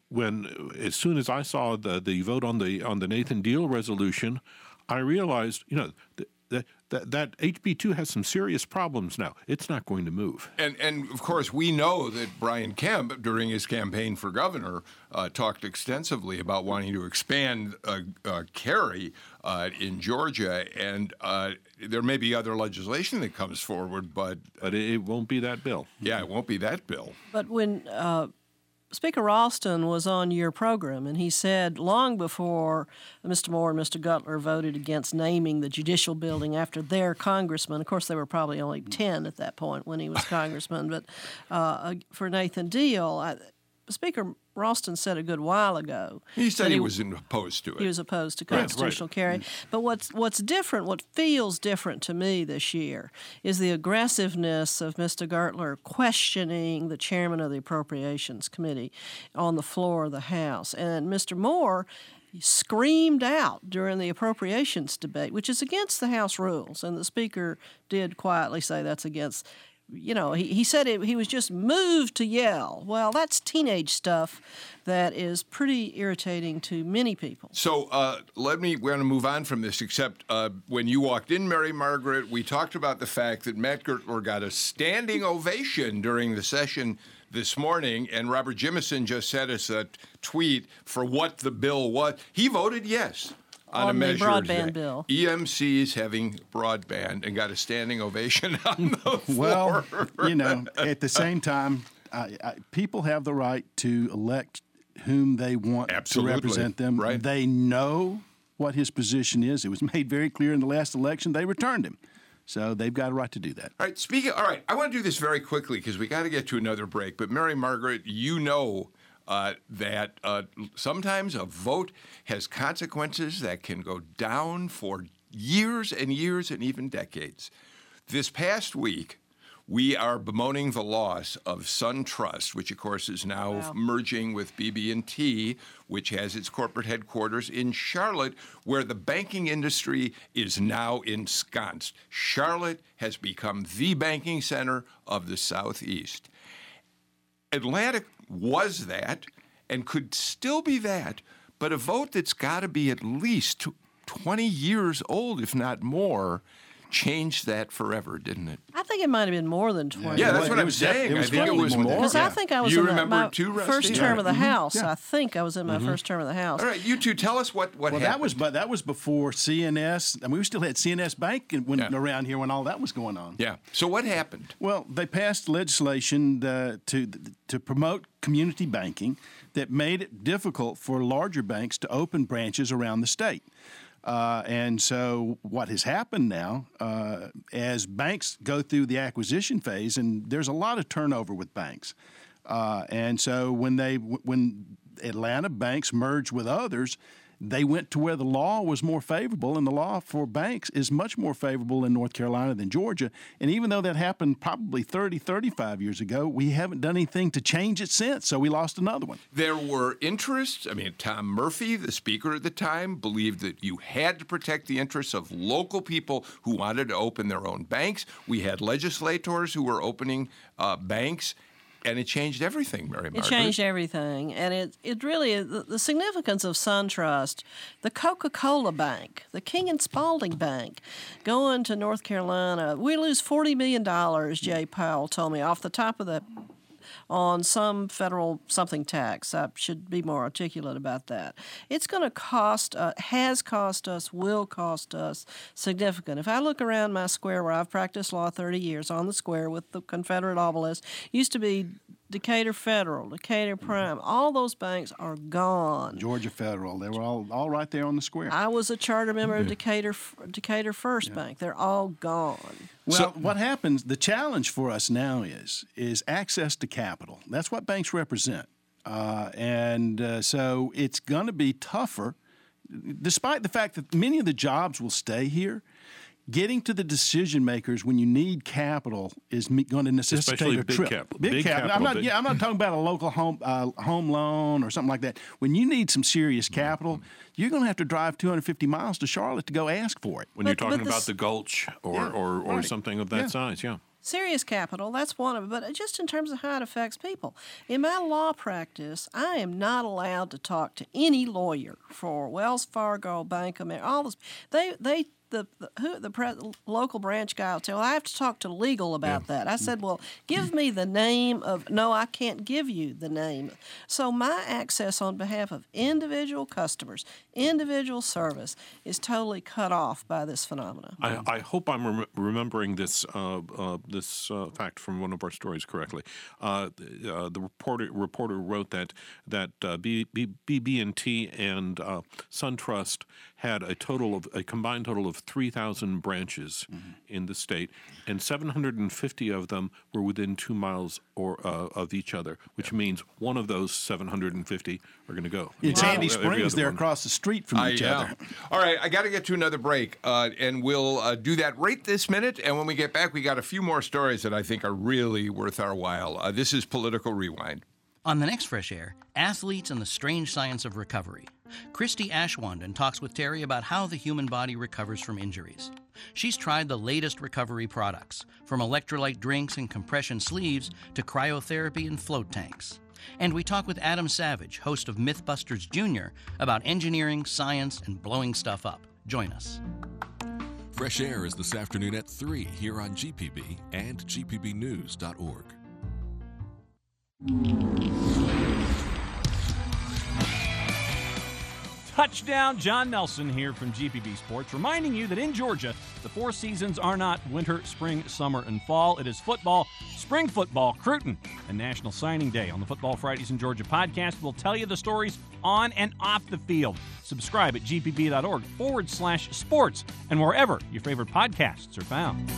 When as soon as I saw the, the vote on the on the Nathan Deal resolution, I realized, you know, th- that that that H B two has some serious problems now. It's not going to move. And and of course we know that Brian Kemp, during his campaign for governor, uh, talked extensively about wanting to expand uh, uh, carry uh, in Georgia, and uh, there may be other legislation that comes forward, but But it, it won't be that bill. yeah, it won't be that bill. But when uh, Speaker Ralston was on your program, and he said long before Mister Moore and Mister Gutler voted against naming the judicial building after their congressman. Of course, they were probably only ten at that point when he was congressman. But uh, for Nathan Deal, I, Speaker Ralston said a good while ago. He said that he, he was opposed to it. He was opposed to Right, constitutional right. carry. But what's what's different, what feels different to me this year, is the aggressiveness of Mister Gertler questioning the chairman of the Appropriations Committee on the floor of the House. And Mister Moore screamed out during the appropriations debate, which is against the House rules, and the Speaker did quietly say that's against. You know, he, he said it, he was just moved to yell. Well, that's teenage stuff that is pretty irritating to many people. So uh, let me, we're going to move on from this, except uh, when you walked in, Mary Margaret, we talked about the fact that Matt Gertler got a standing ovation during the session this morning, and Robert Jimison just sent us a tweet for what the bill was. He voted yes. On, On a the measure broadband today. bill. E M Cs having broadband and got a standing ovation on the floor. Well, you know, at the same time, I, I, people have the right to elect whom they want Absolutely. to represent them. Right. They know what his position is. It was made very clear in the last election. They returned him. So they've got a right to do that. All right, speaking, all right, I want to do this very quickly because we got to get to another break. But Mary Margaret, you know uh, that uh, sometimes a vote has consequences that can go down for years and years and even decades. This past week, we are bemoaning the loss of SunTrust, which, of course, is now Wow. merging with B B and T, which has its corporate headquarters in Charlotte, where the banking industry is now ensconced. Charlotte has become the banking center of the Southeast. Atlanta was that and could still be that, but a vote that's got to be at least twenty years old, if not more, changed that forever, didn't it? I think it might have been more than twenty. Yeah, that's what It I'm was def- saying. it I was think it definitely was more than more. Because I think I was you in the, remember my it too, Rusty? first term of the Mm-hmm. House. Yeah. I think I was in my first term of the House. All right, you two, tell us what, what Well, happened. that was but that was before C N S. I mean, we still had C N S Bank when, Yeah. around here when all that was going on. Yeah. So what happened? Well, they passed legislation uh, to to promote community banking that made it difficult for larger banks to open branches around the state. Uh, and so what has happened now, uh, as banks go through the acquisition phase, and there's a lot of turnover with banks, uh, and so when they when Atlanta banks merged with others, they went to where the law was more favorable, and the law for banks is much more favorable in North Carolina than Georgia. And even though that happened probably thirty, thirty-five years ago, we haven't done anything to change it since, so we lost another one. There were interests. I mean, Tom Murphy, the speaker at the time, believed that you had to protect the interests of local people who wanted to open their own banks. We had legislators who were opening uh, banks. And it changed everything, Mary Margaret. It changed everything, and it it really the, the significance of SunTrust, the Coca-Cola Bank, the King and Spalding Bank, going to North Carolina. We lose forty million dollars. Jay Powell told me off the top of the on some federal something tax. I should be more articulate about that. It's going to cost, uh, has cost us, will cost us significant. If I look around my square where I've practiced law thirty years, on the square with the Confederate obelisk, used to be Decatur Federal, Decatur Prime. All those banks are gone. Georgia Federal, they were all, all right there on the square. I was a charter member of Decatur Decatur First Bank. They're all gone. Well, So- what happens, the challenge for us now is is access to capital. That's what banks represent. Uh, and uh, so it's going to be tougher, despite the fact that many of the jobs will stay here. Getting to the decision makers when you need capital is me- going to necessitate Especially a big trip. capital. Big, Big capital. I'm capital, not. big- Yeah, I'm not talking about a local home uh, home loan or something like that. When you need some serious capital, you're going to have to drive two hundred fifty miles to Charlotte to go ask for it. When you're But- but talking this- about the Gulch or, Yeah, or, or right. something of that Yeah. size, yeah. Serious capital, that's one of it, but just in terms of how it affects people. In my law practice, I am not allowed to talk to any lawyer for Wells Fargo, Bank of America, all those. They, they, the, the, who, the pre, local branch guy will tell, I have to talk to legal about that. I said, well, give me the name of, no, I can't give you the name. So my access on behalf of individual customers, individual service, is totally cut off by this phenomenon. I, I hope I'm rem- remembering this uh, uh, this uh, fact from one of our stories correctly. Uh, the, uh, the reporter reporter wrote that that uh, B, B, B and T and uh, SunTrust had a total of a combined total of three thousand branches mm-hmm. in the state, and seven hundred fifty of them were within two miles or uh, of each other, which yeah. means one of those seven hundred fifty are going to go. It's Wow. Sandy Every Springs other there one. across the street from I, each yeah. other. All right, I got to get to another break, uh, and we'll uh, do that right this minute. And when we get back, we got a few more stories that I think are really worth our while. Uh, this is Political Rewind. On the next Fresh Air, athletes and the strange science of recovery. Christy Ashwanden talks with Terry about how the human body recovers from injuries. She's tried the latest recovery products, from electrolyte drinks and compression sleeves to cryotherapy and float tanks. And we talk with Adam Savage, host of Mythbusters Junior, about engineering, science, and blowing stuff up. Join us. Fresh Air is this afternoon at three here on G P B and G P B news dot org. Touchdown, John Nelson here from G P B Sports, reminding you that in Georgia, the four seasons are not winter, spring, summer, and fall. It is football, spring football, Cruton, and National Signing Day. On the Football Fridays in Georgia podcast, we'll tell you the stories on and off the field. Subscribe at gpb.org forward slash sports and wherever your favorite podcasts are found.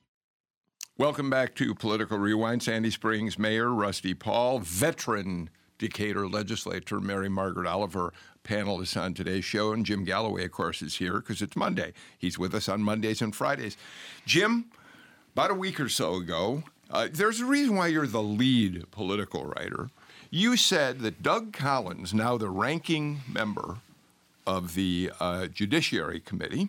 Welcome back to Political Rewind. Sandy Springs Mayor Rusty Paul, veteran Decatur legislator Mary Margaret Oliver, panelist on today's show, and Jim Galloway, of course, is here because it's Monday. He's with us on Mondays and Fridays. Jim, about a week or so ago, uh, there's a reason why you're the lead political writer. You said that Doug Collins, now the ranking member of the uh, Judiciary Committee,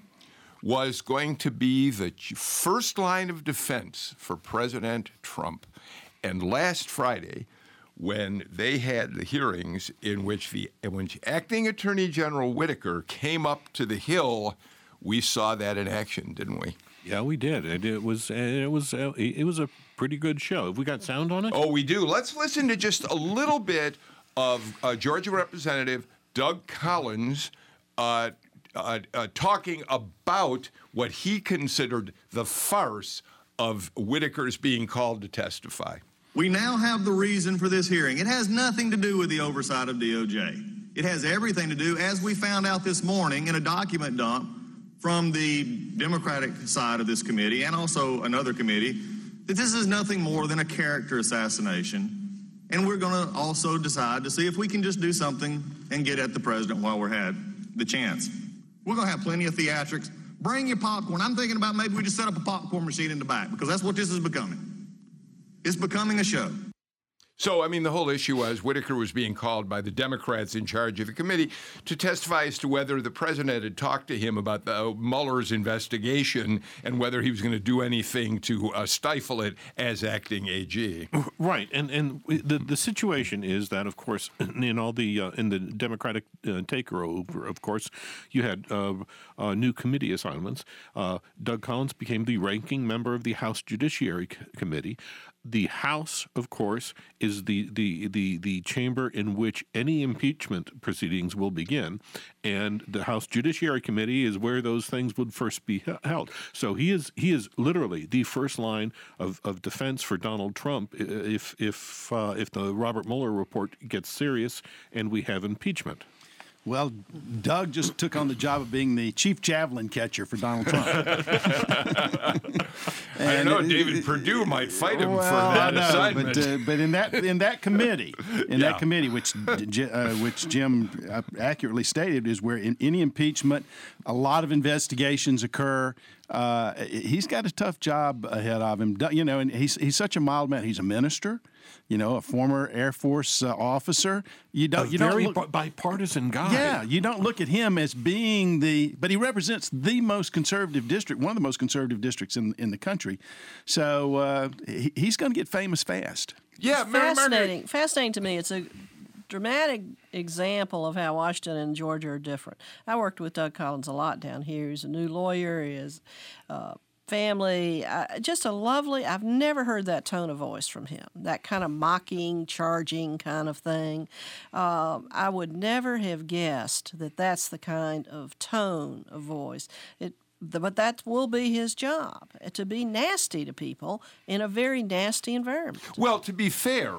was going to be the first line of defense for President Trump. And last Friday, when they had the hearings in which the in which Acting Attorney General Whitaker came up to the Hill, we saw that in action, didn't we? Yeah, we did. It, it was it was uh, it was a pretty good show. Have we got sound on it? Oh, we do. Let's listen to just a little bit of uh, Georgia Representative Doug Collins uh, Uh, uh, talking about what he considered the farce of Whitaker's being called to testify. We now have the reason for this hearing. It has nothing to do with the oversight of D O J. It has everything to do, as we found out this morning in a document dump from the Democratic side of this committee and also another committee, that this is nothing more than a character assassination. And we're going to also decide to see if we can just do something and get at the president while we're had the chance. We're going to have plenty of theatrics. Bring your popcorn. I'm thinking about maybe we just set up a popcorn machine in the back because that's what this is becoming. It's becoming a show. So, I mean, the whole issue was Whitaker was being called by the Democrats in charge of the committee to testify as to whether the president had talked to him about the uh, Mueller's investigation and whether he was going to do anything to uh, stifle it as acting A G. Right, and and the the situation is that, of course, in all the uh, in the Democratic uh, takeover, of course, you had uh, uh, new committee assignments. Uh, Doug Collins became the ranking member of the House Judiciary C- Committee. The House, of course, is the, the, the, the chamber in which any impeachment proceedings will begin, and the House Judiciary Committee is where those things would first be held. So he is he is literally the first line of, of defense for Donald Trump if if uh, if the Robert Mueller report gets serious and we have impeachment. Well, Doug just took on the job of being the chief javelin catcher for Donald Trump. I don't know. It, David it, Perdue might fight him well, for that know, assignment. But, uh, but in that in that committee, in yeah. that committee, which uh, which Jim accurately stated, is where in any impeachment, a lot of investigations occur. Uh, he's got a tough job ahead of him. You know, and he's he's such a mild man. He's a minister. You know, a former Air Force uh, officer. You don't. A you very don't look, bipartisan guy. Yeah, you don't look at him as being the, but he represents the most conservative district, one of the most conservative districts in in the country. So uh, he, he's going to get famous fast. Yeah, it's fascinating. Fascinating to me. It's a dramatic example of how Washington and Georgia are different. I worked with Doug Collins a lot down here. He's a new lawyer. He is. Uh, Family, uh, just a lovely, I've never heard that tone of voice from him, that kind of mocking, charging kind of thing. Um, I would never have guessed that that's the kind of tone of voice. It, the, but that will be his job, to be nasty to people in a very nasty environment. Well, to be fair,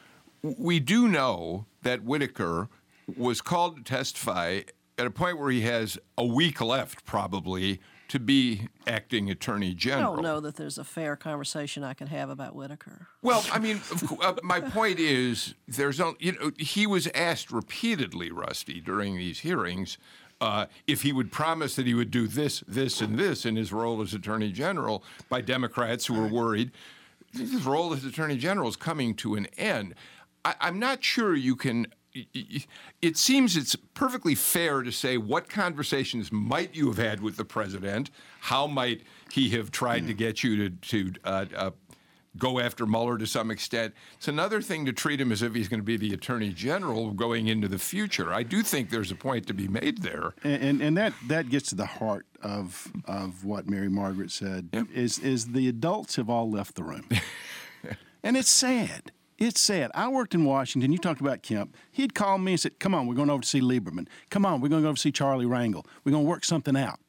we do know that Whitaker was called to testify at a point where he has a week left, probably, to be acting attorney general. I don't know that there's a fair conversation I can have about Whitaker. Well, I mean, uh, my point is, there's no, you know, he was asked repeatedly, Rusty, during these hearings, uh, if he would promise that he would do this, this, and this in his role as attorney general by Democrats who were worried his role as attorney general is coming to an end. I, I'm not sure you can. It seems it's perfectly fair to say what conversations might you have had with the president? How might he have tried to get you to, to uh, uh, go after Mueller to some extent? It's another thing to treat him as if he's going to be the attorney general going into the future. I do think there's a point to be made there. And, and, and that, that gets to the heart of of what Mary Margaret said, yep. is, is the adults have all left the room. And it's sad. It's sad. I worked in Washington. You talked about Kemp. He'd call me and said, come on, we're going over to see Lieberman. Come on, we're going to go over to see Charlie Rangel. We're going to work something out.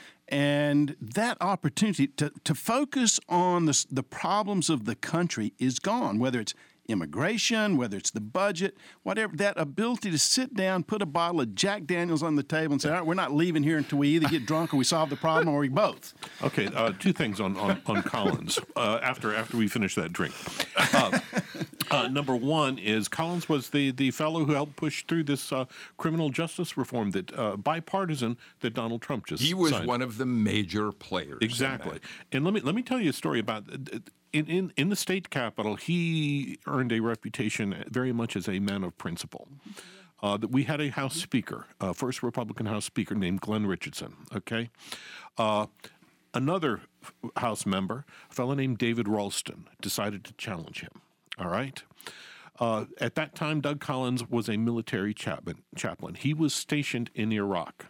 And that opportunity to, to focus on the, the problems of the country is gone, whether it's immigration, whether it's the budget, whatever. That ability to sit down, put a bottle of Jack Daniels on the table and say, all right, we're not leaving here until we either get drunk or we solve the problem or we both. Okay, uh, two things on, on, on Collins uh, after after we finish that drink. Uh, Uh, number one is Collins was the, the fellow who helped push through this uh, criminal justice reform that uh, bipartisan that Donald Trump just He was signed. one of the major players. Exactly. And let me let me tell you a story about in, in in the state capitol. He earned a reputation very much as a man of principle. Uh, that we had a House Speaker, uh, first Republican House Speaker named Glenn Richardson. Okay, uh, another House member, a fellow named David Ralston, decided to challenge him. All right. Uh, at that time, Doug Collins was a military chaplain. chaplain. He was stationed in Iraq.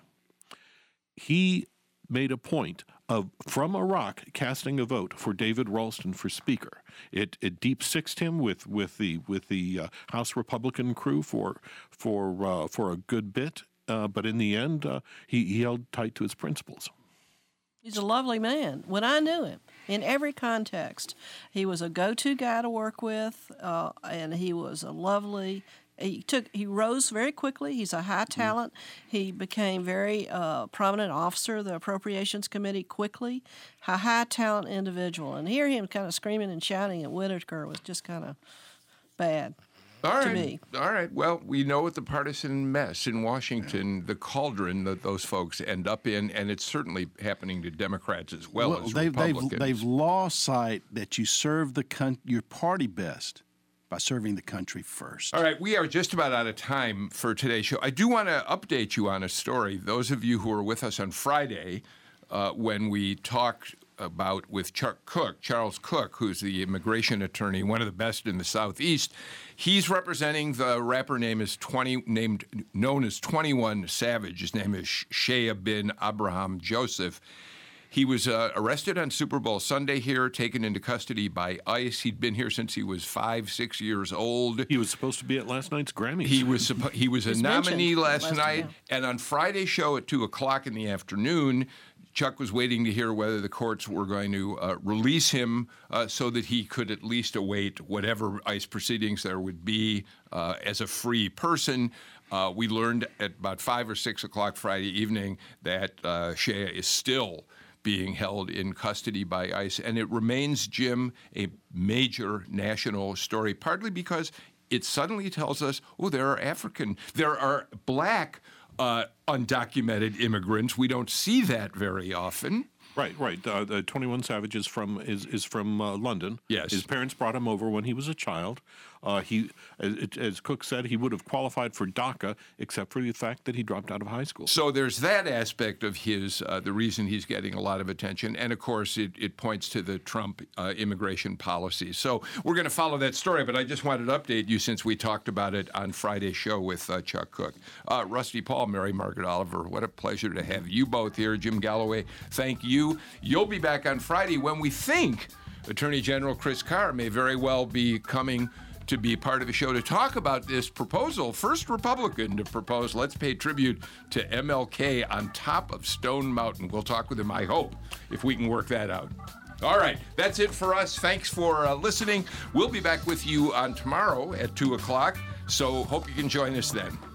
He made a point of, from Iraq, casting a vote for David Ralston for Speaker. It it deep sixed him with with the with the uh, House Republican crew for for uh, for a good bit, uh, but in the end, uh, he, he held tight to his principles. He's a lovely man. When I knew him, in every context, he was a go-to guy to work with, uh, and he was a lovely. He took. He rose very quickly. He's a high talent. He became very uh, prominent officer of the Appropriations Committee quickly. A high talent individual, and hear him kind of screaming and shouting at Whitaker was just kind of bad. All to right. me. All right. Well, we know what the partisan mess in Washington, the cauldron that those folks end up in, and it's certainly happening to Democrats as well, well as they've, Republicans. They've, they've lost sight that you serve the con- your party best by serving the country first. All right, we are just about out of time for today's show. I do want to update you on a story. Those of you who were with us on Friday uh, when we talked about with Chuck Cook, Charles Cook, who's the immigration attorney, one of the best in the Southeast. He's representing the rapper name is twenty named known as twenty-one Savage. His name is Shea bin Abraham Joseph. He was uh, arrested on Super Bowl Sunday here, taken into custody by ICE. He'd been here since he was five, six years old. He was supposed to be at last night's Grammys. He was suppo- he was a He's nominee mentioned last, last night, night. and on Friday's show at two o'clock in the afternoon, Chuck was waiting to hear whether the courts were going to uh, release him uh, so that he could at least await whatever ICE proceedings there would be uh, as a free person. Uh, we learned at about five or six o'clock Friday evening that uh, Shea is still being held in custody by ICE, and it remains, Jim, a major national story, partly because it suddenly tells us, oh, there are African, there are black Uh, undocumented immigrants. We don't see that very often. Right, right. Uh, the twenty-one Savage is from is is from uh, London. Yes. His parents brought him over when he was a child. Uh, he, as, as Cook said, he would have qualified for DACA except for the fact that he dropped out of high school. So there's that aspect of his, uh, the reason he's getting a lot of attention. And of course, it, it points to the Trump uh, immigration policy. So we're going to follow that story, but I just wanted to update you since we talked about it on Friday's show with uh, Chuck Cook. Uh, Rusty Paul, Mary Margaret Oliver, what a pleasure to have you both here. Jim Galloway, thank you. You'll be back on Friday when we think Attorney General Chris Carr may very well be coming to be part of the show to talk about this proposal, first Republican to propose, let's pay tribute to M L K on top of Stone Mountain. We'll talk with him, I hope, if we can work that out. All right, that's it for us. Thanks for uh, listening. We'll be back with you on tomorrow at two o'clock, so hope you can join us then.